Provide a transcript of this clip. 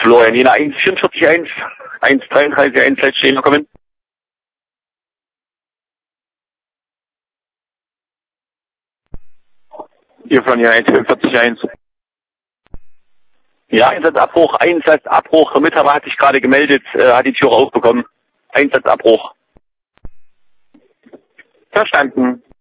Florian, Jena 144-1, 133-1, Leitstehen, kommen. Hier von Jena 144-1. Ja, Einsatzabbruch, Einsatzabbruch. Der Mitarbeiter hat sich gerade gemeldet, hat die Tür aufbekommen. Einsatzabbruch. Verstanden.